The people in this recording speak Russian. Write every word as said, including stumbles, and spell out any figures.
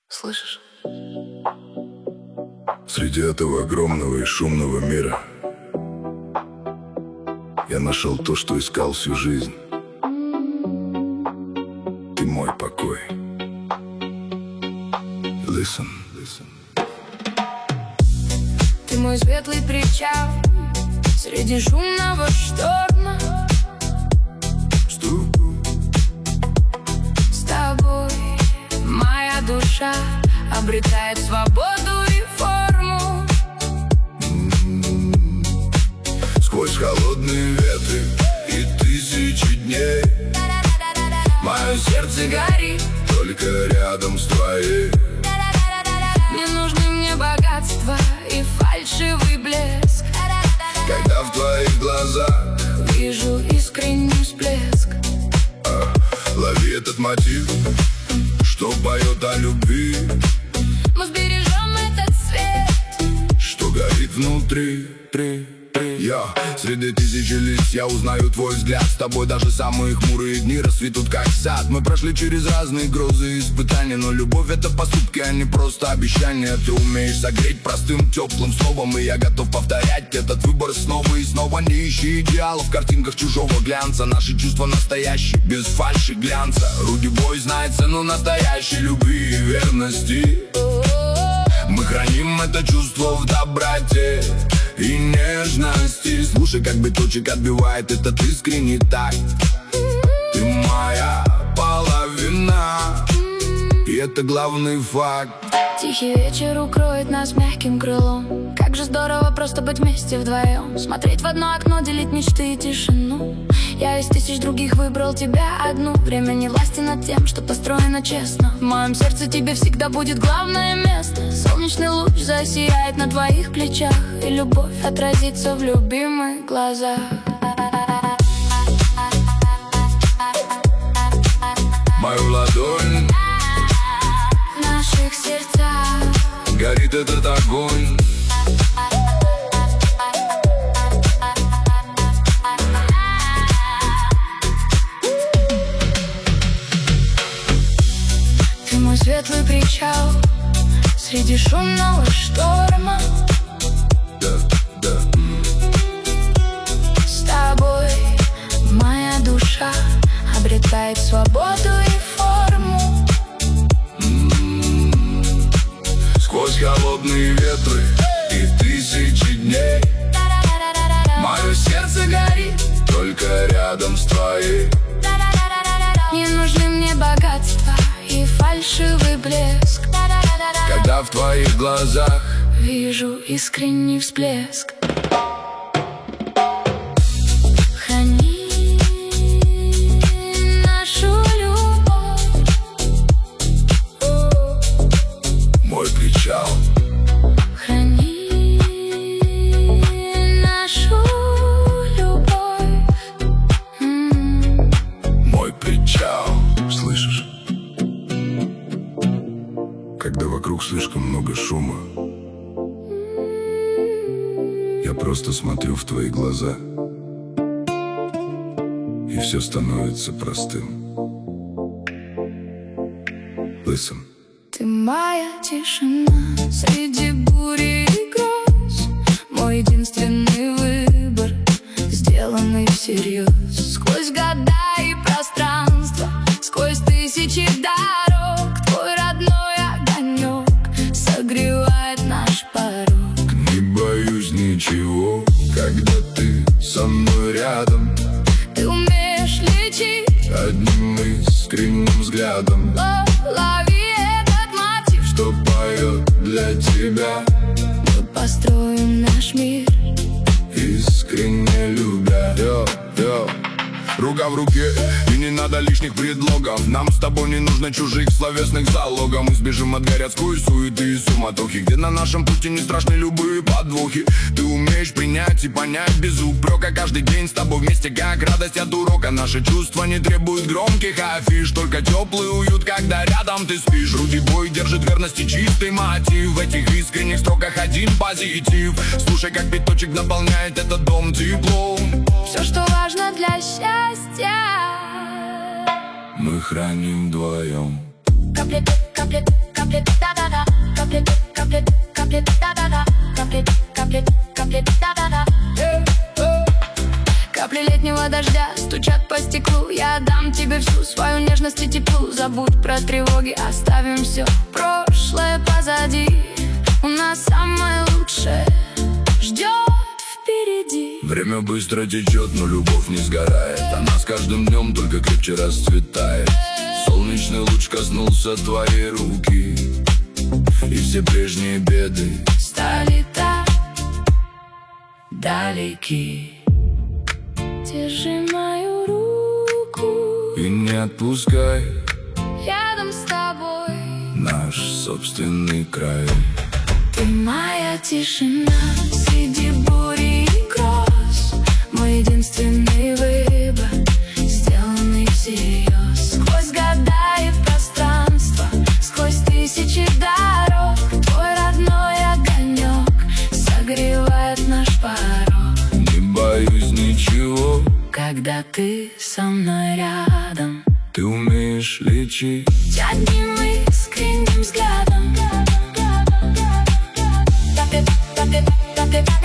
Слышишь? Среди этого огромного и шумного мира я нашел то, что искал всю жизнь. Ты мой покой. Listen, listen. Ты мой светлый причал среди шумного шторма. Что? С тобой моя душа обретает свободу и форму. М-м-м. Сквозь холодные ветры и тысячи дней мое сердце горит только рядом с твоей. Не нужны мне богатства и фальшивый блеск, Когда в твоих глазах вижу искренний всплеск. а, лови этот мотив, что поет о любви, Мы сбережем этот свет, что горит внутри. Три, три. Я среди тысячи лиц, я узнаю твой взгляд. С тобой даже самые хмурые дни расцветут как сад. Мы прошли через разные грозы и испытания, но любовь — это поступки, а не просто обещания. Ты умеешь согреть простым теплым словом, и я готов повторять этот выбор снова и снова. Не ищи идеалов в картинках чужого глянца. Наши чувства настоящие, без фальши глянца. Руди Бой знает цену настоящей любви и верности. Мы храним это чувство в доброте и нежности. Слушай, как биточек отбивает этот искренний такт. Ты моя половина, и это главный факт. Тихий вечер укроет нас мягким крылом. Как же здорово просто быть вместе вдвоем. Смотреть в одно окно, делить мечты и тишину. Я из тысяч других выбрал тебя одну. Время не власти над тем, что построено честно. В моем сердце тебе всегда будет главное место. Солнечный луч засияет на твоих плечах, и любовь отразится в любимых глазах. Мою ладонь В наших сердцах горит этот огонь. Ты мой светлый причал среди шумного шторма. Да, да. С тобой моя душа обретает свободу и форму. М-м-м. Сквозь холодные ветры и тысячи дней мое сердце горит только рядом с твоей. Не нужны мне богатства и фальшивый блеск, Когда в твоих глазах вижу искренний всплеск. Храни нашу любовь. мой причал. Храни нашу любовь. М. Мой причал. Слышишь? Когда вокруг слишком много шума, я просто смотрю в твои глаза, и все становится простым. Listen. Ты моя тишина среди бури и гроз, мой единственный выбор, сделанный всерьез. Сквозь года и пространство, сквозь тысячи дорог, твой родной огонек согревает наш порог. Не боюсь ничего, когда ты со мной рядом, Ты умеешь лечить, одним искренним взглядом, о, лови этот мотив, что поет для тебя, мы построим наш мир. искренне любя. Йо, йо. Рука в руке, и не надо лишних предлогов. Нам с тобой не нужно чужих словесных залогов. Мы сбежим от городской суеты и суматохи, где на нашем пути не страшны любые подвохи. Ты умеешь принять и понять без упрека. Каждый день с тобой вместе как радость от урока. Наши чувства не требуют громких афиш, только теплый уют, когда рядом ты спишь. Руди Бой держит верности чистый мотив, в этих искренних строках один позитив. Слушай, как пяточек наполняет этот дом теплом. Все, что важно для счастья, Мы храним вдвоем. капли, капли, капли, да. дождя стучат по стеклу. Я отдам тебе всю свою нежность и тепло. Забудь про тревоги, оставим все прошлое позади. У нас самое лучшее ждет впереди. Время быстро течет, но любовь не сгорает. Она с каждым днем только крепче расцветает. Солнечный луч коснулся твоей руки, и все прежние беды стали так далеки. Держи мою руку и не отпускай. Рядом с тобой наш собственный край. Ты моя тишина среди бури и гроз. Мой единственный выбор, сделанный всерьез. Сквозь года и пространство, сквозь тысячи дорог, твой родной огонек согревает наш порог. Не боюсь ничего, когда ты со мной рядом. Ты умеешь лечить одним искренним взглядом.